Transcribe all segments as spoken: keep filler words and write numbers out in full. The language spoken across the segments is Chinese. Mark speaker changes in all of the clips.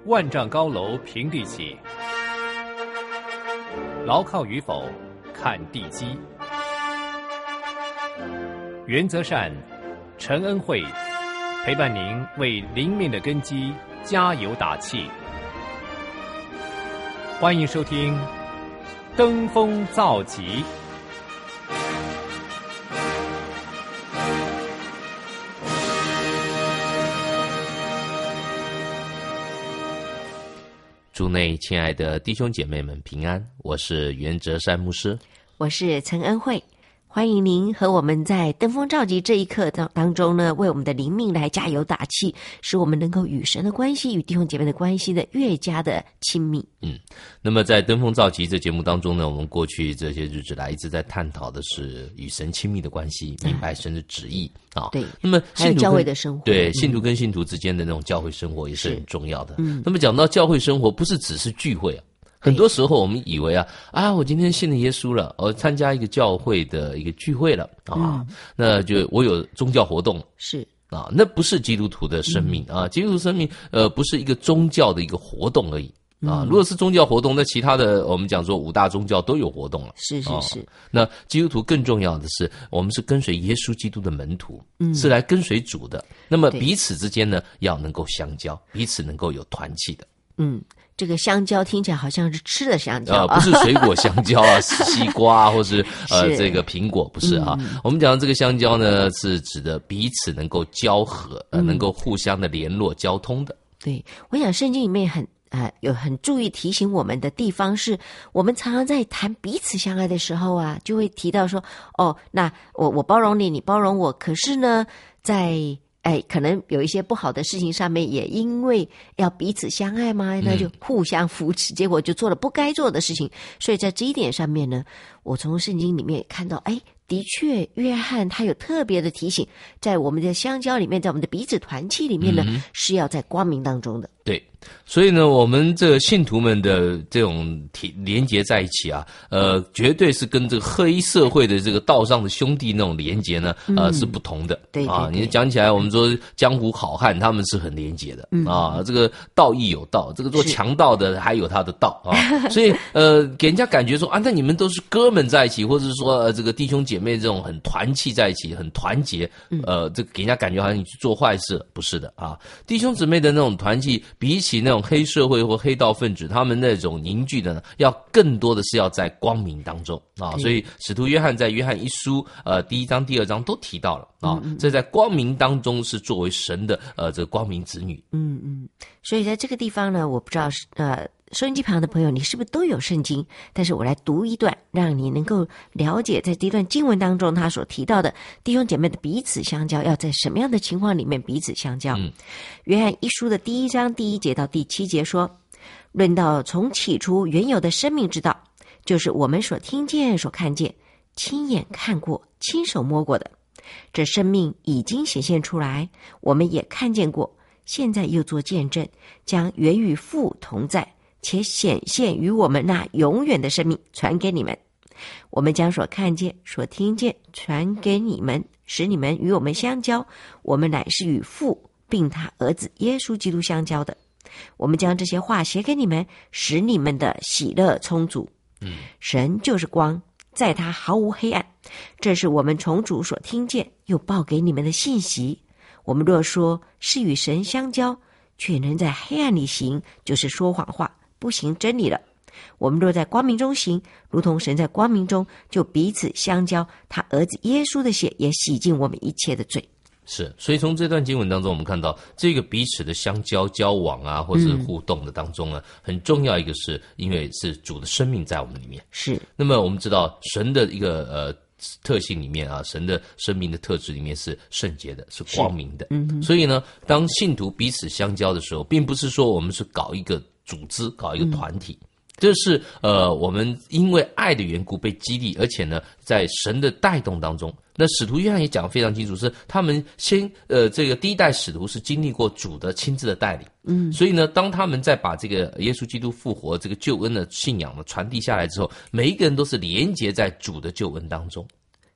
Speaker 1: 万丈高楼平地起，牢靠与否看地基。原则善，陈恩惠陪伴您为灵命的根基加油打气。欢迎收听《登峰造极》。
Speaker 2: 主内亲爱的弟兄姐妹们平安，我是袁哲山牧师，
Speaker 3: 我是陈恩惠。欢迎您和我们在登峰造极这一刻当当中呢，为我们的灵命来加油打气，使我们能够与神的关系、与弟兄姐妹的关系的越加的亲密。
Speaker 2: 嗯，那么在登峰造极这节目当中呢，我们过去这些日子来一直在探讨的是与神亲密的关系，明白神的旨意啊、嗯。
Speaker 3: 对，
Speaker 2: 那么
Speaker 3: 还有教会的生活，
Speaker 2: 对，信徒跟信徒之间的那种教会生活也是很重要的。
Speaker 3: 嗯，
Speaker 2: 那么讲到教会生活，不是只是聚会啊。很多时候我们以为啊啊，我今天信了耶稣了，我参加一个教会的一个聚会了啊、嗯，那就我有宗教活动
Speaker 3: 是
Speaker 2: 啊，那不是基督徒的生命、嗯、啊，基督徒生命呃不是一个宗教的一个活动而已啊。如果是宗教活动，那其他的我们讲说五大宗教都有活动了，
Speaker 3: 是是是、啊。
Speaker 2: 那基督徒更重要的是，我们是跟随耶稣基督的门徒，嗯，是来跟随主的。那么彼此之间呢，要能够相交，彼此能够有团契的，
Speaker 3: 嗯。这个香蕉听起来好像是吃的香蕉，
Speaker 2: 呃，不是水果香蕉啊，西瓜啊，或是呃这个苹果，不是啊。嗯、我们讲的这个香蕉呢，是指的彼此能够交合，呃，能够互相的联络、交通的。
Speaker 3: 对，我想圣经里面很呃有很注意提醒我们的地方是，我们常常在谈彼此相爱的时候啊，就会提到说，哦，那我我包容你，你包容我，可是呢，在哎，可能有一些不好的事情上面，也因为要彼此相爱嘛，那就互相扶持，嗯、结果就做了不该做的事情。所以在这一点上面呢，我从圣经里面也看到，哎，的确，约翰他有特别的提醒，在我们的相交里面，在我们的彼此团契里面呢，嗯、是要在光明当中的。
Speaker 2: 对，所以呢，我们这个信徒们的这种连结在一起啊，呃，绝对是跟这个黑社会的这个道上的兄弟那种连结呢，呃，嗯、是不同的。
Speaker 3: 对, 对, 对
Speaker 2: 啊，你讲起来，我们说江湖好汉他们是很连结的、嗯、啊，这个道义有道，这个做强盗的还有他的道啊，所以呃，给人家感觉说啊，那你们都是哥们在一起，或者是说、呃、这个弟兄姐妹这种很团契在一起，很团结，呃，这个给人家感觉好像你去做坏事，不是的啊，弟兄姊妹的那种团契。比起那种黑社会或黑道分子，他们那种凝聚的呢，要更多的是要在光明当中啊。所以使徒约翰在约翰一书呃第一章、第二章都提到了啊，嗯嗯这在光明当中是作为神的呃这个光明子女。
Speaker 3: 嗯嗯，所以在这个地方呢，我不知道呃收音机旁的朋友，你是不是都有圣经？但是我来读一段，让你能够了解在这一段经文当中他所提到的弟兄姐妹的彼此相交，要在什么样的情况里面彼此相交。嗯、约翰一书的第一章第一节到第七节说，论到从起初原有的生命之道，就是我们所听见、所看见、亲眼看过、亲手摸过的，这生命已经显现出来，我们也看见过，现在又做见证，将原与父同在，且显现于我们那永远的生命传给你们。我们将所看见、所听见传给你们，使你们与我们相交。我们乃是与父并他儿子耶稣基督相交的。我们将这些话写给你们，使你们的喜乐充足。嗯，神就是光，在他毫无黑暗。这是我们从主所听见又报给你们的信息。我们若说是与神相交，却能在黑暗里行，就是说谎话，不行真理了。我们若在光明中行，如同神在光明中，就彼此相交，他儿子耶稣的血也洗净我们一切的罪。
Speaker 2: 是，所以从这段经文当中，我们看到这个彼此的相交、交往啊，或是互动的当中呢，嗯、很重要一个是，因为是主的生命在我们里面。
Speaker 3: 是。
Speaker 2: 那么我们知道神的一个呃特性里面啊，神的生命的特质里面是圣洁的，是光明的。嗯，所以呢，当信徒彼此相交的时候，并不是说我们是搞一个组织、搞一个团体。嗯，这是呃，我们因为爱的缘故被激励，而且呢，在神的带动当中，那使徒约翰也讲得非常清楚，是他们先呃，这个第一代使徒是经历过主的亲自的带领，嗯，所以呢，当他们再把这个耶稣基督复活这个救恩的信仰呢传递下来之后，每一个人都是连结在主的救恩当中。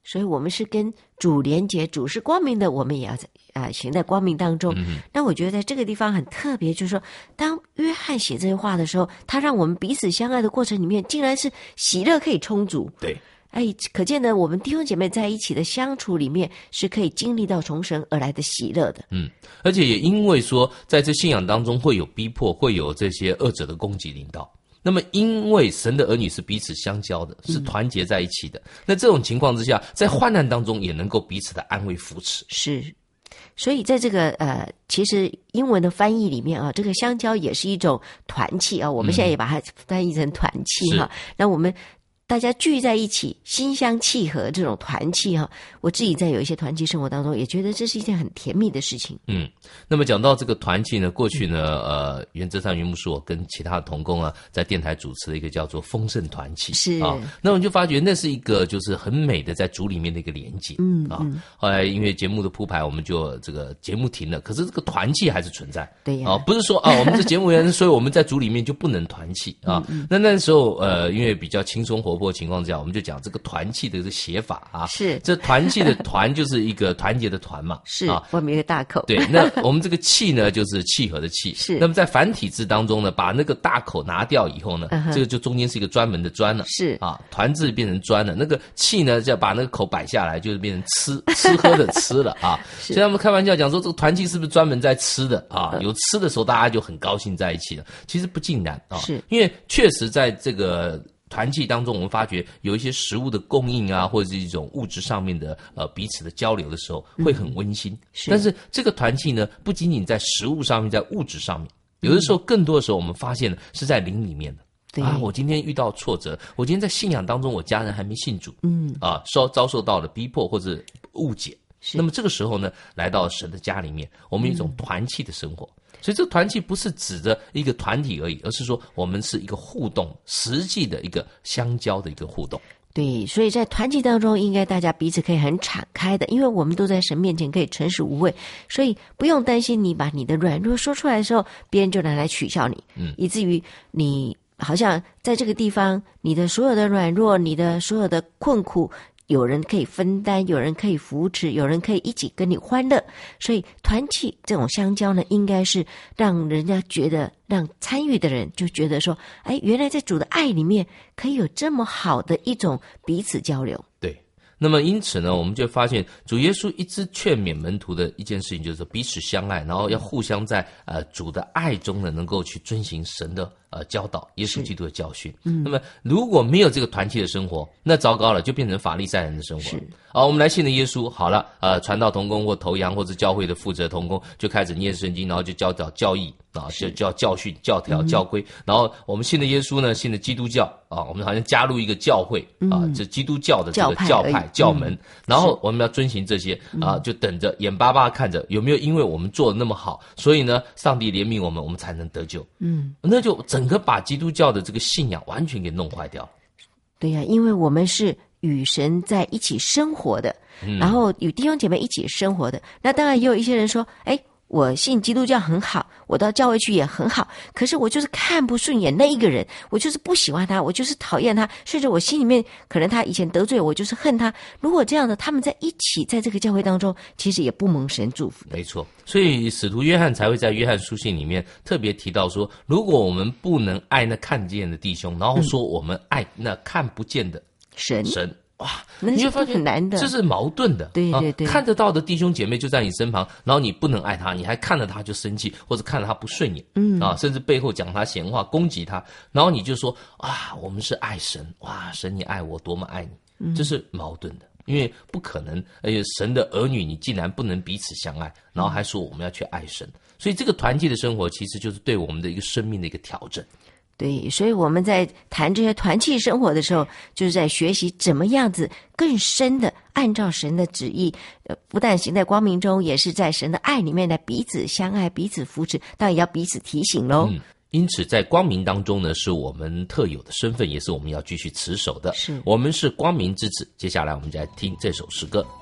Speaker 3: 所以我们是跟主连结，主是光明的，我们也要啊、呃、行在光明当中。嗯、那我觉得在这个地方很特别，就是说，当约翰写这些话的时候，他让我们彼此相爱的过程里面，竟然是喜乐可以充足。
Speaker 2: 对。
Speaker 3: 哎，可见呢，我们弟兄姐妹在一起的相处里面，是可以经历到从神而来的喜乐的。
Speaker 2: 嗯，而且也因为说，在这信仰当中会有逼迫，会有这些恶者的攻击领导。那么，因为神的儿女是彼此相交的，是团结在一起的。嗯、那这种情况之下，在患难当中也能够彼此的安慰扶持。
Speaker 3: 是。所以在这个呃，其实英文的翻译里面啊，这个相交也是一种团契啊。我们现在也把它翻译成团契哈、啊。那我们。大家聚在一起，心相契合，这种团契哈，我自己在有一些团契生活当中，也觉得这是一件很甜蜜的事情。
Speaker 2: 嗯，那么讲到这个团契呢，过去呢，呃，原则上原牧师我跟其他的同工啊，在电台主持的一个叫做丰盛团契，
Speaker 3: 是
Speaker 2: 啊，那我们就发觉那是一个就是很美的在主里面的一个连结，嗯啊，嗯后来因为节目的铺排，我们就这个节目停了，可是这个团契还是存在，
Speaker 3: 对呀，
Speaker 2: 啊，不是说啊，我们这节目员，所以我们在主里面就不能团契啊，嗯嗯那那时候呃，因为比较轻松活泼的情况下，我们就讲这个团契的这个写法啊，
Speaker 3: 是
Speaker 2: 这团契的团就是一个团结的团嘛，
Speaker 3: 是啊，外面一个大口，
Speaker 2: 对，那我们这个契呢就是契合的契，
Speaker 3: 是。
Speaker 2: 那么在繁体字当中呢，把那个大口拿掉以后呢，uh huh、这个就中间是一个专门的专了，
Speaker 3: 是啊，
Speaker 2: 团字变成专了，那个契呢就要把那个口摆下来，就是变成吃吃喝的吃了啊。所以他们开玩笑讲说，这个团契是不是专门在吃的啊？有吃的时候大家就很高兴在一起了，其实不尽然啊，
Speaker 3: 是因
Speaker 2: 为确实在这个。团契当中，我们发觉有一些食物的供应啊，或者是一种物质上面的呃彼此的交流的时候，会很温馨。嗯、是但是这个团契呢，不仅仅在食物上面，在物质上面，有的时候更多的时候，我们发现是在灵里面的。对啊，我今天遇到挫折，我今天在信仰当中，我家人还没信主，嗯啊，受遭受到了逼迫或者误解。那么这个时候呢，来到神的家里面，我们有一种团契的生活。嗯所以这个团契不是指着一个团体而已，而是说我们是一个互动，实际的一个相交的一个互动。
Speaker 3: 对，所以在团契当中，应该大家彼此可以很敞开的，因为我们都在神面前可以诚实无畏，所以不用担心你把你的软弱说出来的时候，别人就拿来取笑你，嗯，以至于你好像在这个地方，你的所有的软弱，你的所有的困苦。有人可以分担，有人可以扶持，有人可以一起跟你欢乐，所以团契这种相交呢，应该是让人家觉得，让参与的人就觉得说，哎，原来在主的爱里面可以有这么好的一种彼此交流。
Speaker 2: 对。那么因此呢，我们就发现主耶稣一直劝勉门徒的一件事情，就是说彼此相爱，然后要互相在呃主的爱中呢，能够去遵行神的呃教导，耶稣基督的教训。嗯，那么如果没有这个团契的生活，那糟糕了，就变成法利赛人的生活。是啊，我们来信的耶稣，好了，呃，传道同工或头羊或者教会的负责同工就开始念圣经，然后就教导教义啊，就教教训、教条、教规。然后我们信的耶稣呢，信的基督教啊，我们好像加入一个教会啊，这基督教的这个教派。教门，然后我们要遵行这些啊，就等着眼巴巴看着有没有因为我们做的那么好，所以呢，上帝怜悯我们，我们才能得救。嗯，那就整个把基督教的这个信仰完全给弄坏掉。
Speaker 3: 对呀、啊，因为我们是与神在一起生活的，嗯、然后与弟兄姐妹一起生活的。那当然也有一些人说，哎。我信基督教很好，我到教会去也很好，可是我就是看不顺眼那一个人，我就是不喜欢他，我就是讨厌他，甚至我心里面可能他以前得罪我，就是恨他。如果这样的，他们在一起在这个教会当中，其实也不蒙神祝福。
Speaker 2: 没错，所以使徒约翰才会在约翰书信里面特别提到说，如果我们不能爱那看见的弟兄，然后说我们爱那看不见的神神。哇，
Speaker 3: 你会发现很难的，
Speaker 2: 这是矛盾的。
Speaker 3: 对对对、
Speaker 2: 啊，看得到的弟兄姐妹就在你身旁，然后你不能爱他，你还看着他就生气，或者看着他不顺眼，嗯啊，甚至背后讲他闲话，攻击他，然后你就说啊，我们是爱神，哇，神你爱我，多么爱你，嗯、这是矛盾的，因为不可能，而且神的儿女你竟然不能彼此相爱，然后还说我们要去爱神，所以这个团契的生活其实就是对我们的一个生命的一个调整。
Speaker 3: 对，所以我们在谈这些团契生活的时候，就是在学习怎么样子更深的按照神的旨意，呃，不但行在光明中，也是在神的爱里面的彼此相爱、彼此扶持，当然也要彼此提醒咯。嗯，
Speaker 2: 因此在光明当中呢，是我们特有的身份，也是我们要继续持守的。
Speaker 3: 是，我
Speaker 2: 们是光明之子。接下来我们就来听这首诗歌。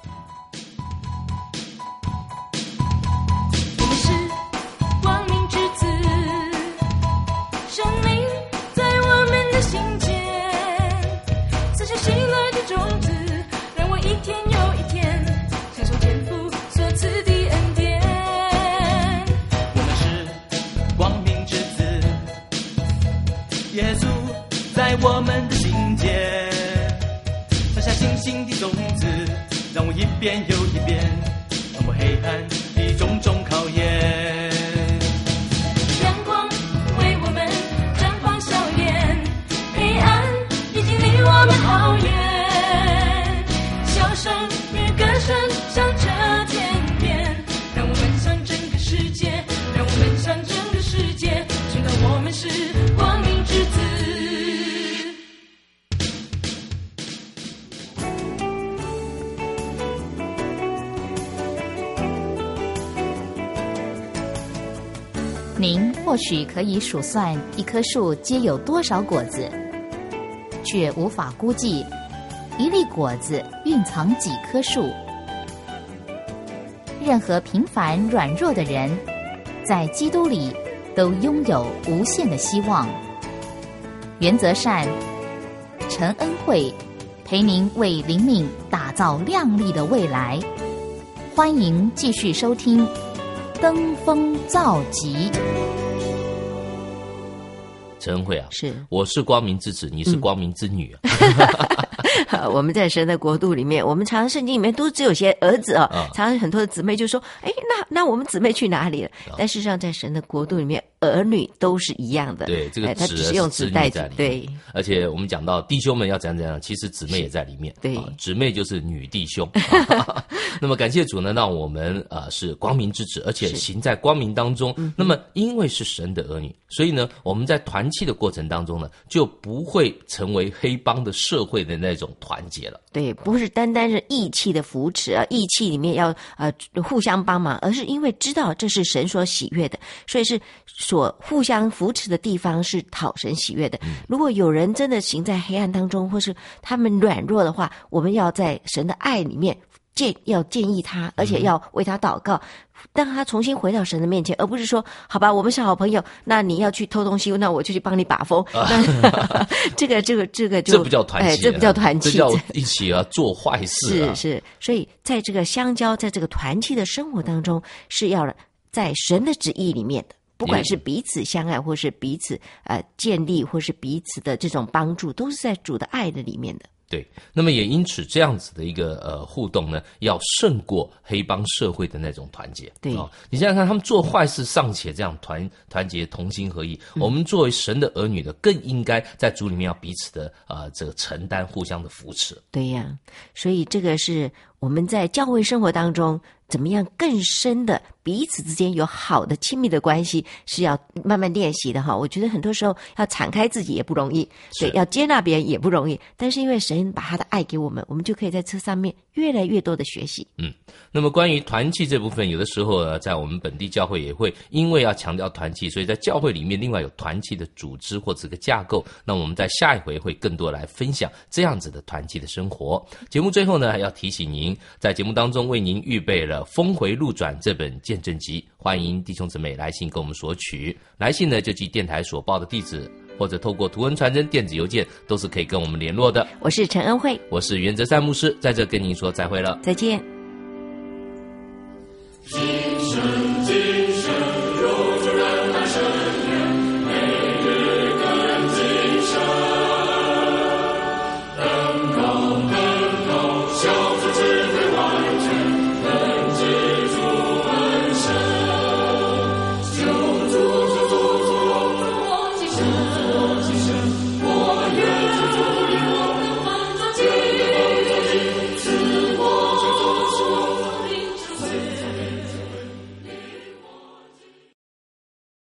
Speaker 4: 心间，赐下喜乐的种子，让我一天我们的心结，撒下信心的种子，让我一遍又一遍穿过黑暗的种种考验。
Speaker 5: 阳光为我们绽放笑脸，黑暗已经离我们好远，笑声与歌声响彻天边，让我们向整个世界，让我们向整个世界宣告我们是光明之子。
Speaker 6: 您或许可以数算一棵树结有多少果子，却无法估计一粒果子蕴藏几棵树。任何平凡软弱的人，在基督里都拥有无限的希望。原则善、陈恩惠陪您为灵命打造亮丽的未来。欢迎继续收听登峰造极。
Speaker 2: 陈恩惠啊，
Speaker 3: 是
Speaker 2: 我是光明之子，你是光明之女
Speaker 3: 啊。我们在神的国度里面，我们常常圣经里面都只有些儿子啊，
Speaker 2: 啊
Speaker 3: 常常很多的姊妹就说：“哎，那那我们姊妹去哪里了？”
Speaker 2: 啊
Speaker 3: 但事实上，在神的国度里面，儿女都是一样的。
Speaker 2: 对，这个
Speaker 3: 哎他
Speaker 2: 子
Speaker 3: 只是用
Speaker 2: 子
Speaker 3: 子代替
Speaker 2: 在里面。
Speaker 3: 对，
Speaker 2: 而且我们讲到弟兄们要怎样怎样，其实姊妹也在里面。
Speaker 3: 对
Speaker 2: 啊姊妹就是女弟兄。啊那么感谢主呢，让我们呃是光明之子，而且
Speaker 3: 是
Speaker 2: 行在光明当中。
Speaker 3: 嗯
Speaker 2: 那么因为是神的儿女，所以呢，我们在团契的过程当中呢，就不会成为黑帮的社会的那种团结了。
Speaker 3: 对，不是单单是义气的扶持啊，义气里面要呃互相帮忙，而是因为知道这是神所喜悦的，所以是所互相扶持的地方是讨神喜悦的。如果有人真的行在黑暗当中，或是他们软弱的话，我们要在神的爱里面建要建议他，而且要为他祷告，让他重新回到神的面前，而不是说好吧，我们是好朋友，那你要去偷东西，那我就去帮你把风。那这个这个这个就
Speaker 2: 这不叫团契、
Speaker 3: 哎，这不叫团契，
Speaker 2: 这叫一起啊做坏事啊。
Speaker 3: 是是，所以在这个相交，在这个团契的生活当中，是要在神的旨意里面的。不管是彼此相爱，或是彼此呃建立，或是彼此的这种帮助，都是在主的爱的里面的。
Speaker 2: 对，那么也因此这样子的一个呃互动呢，要胜过黑帮社会的那种团结。
Speaker 3: 对、
Speaker 2: 哦，你想想看，他们做坏事尚且这样团团结、同心合意，
Speaker 3: 嗯、
Speaker 2: 我们作为神的儿女的，更应该在主里面要彼此的呃这个承担、互相的扶持。
Speaker 3: 对呀，所以这个是我们在教会生活当中怎么样更深的彼此之间有好的亲密的关系，是要慢慢练习的哈。我觉得很多时候要敞开自己也不容易，对，要接纳别人也不容易，但是因为神把他的爱给我们，我们就可以在这上面越来越多的学习。
Speaker 2: 嗯，那么关于团契这部分，有的时候呢，在我们本地教会也会因为要强调团契，所以在教会里面另外有团契的组织或这个架构。那我们在下一回会更多来分享这样子的团契的生活。节目最后呢，要提醒您，在节目当中为您预备了《峰回路转》这本见证集，欢迎弟兄姊妹来信跟我们索取。来信呢就寄电台所报的地址，或者透过图文传真、电子邮件，都是可以跟我们联络的。
Speaker 3: 我是陈恩惠，
Speaker 2: 我是原则善牧师，在这跟您说再会了，
Speaker 3: 再见。
Speaker 5: 是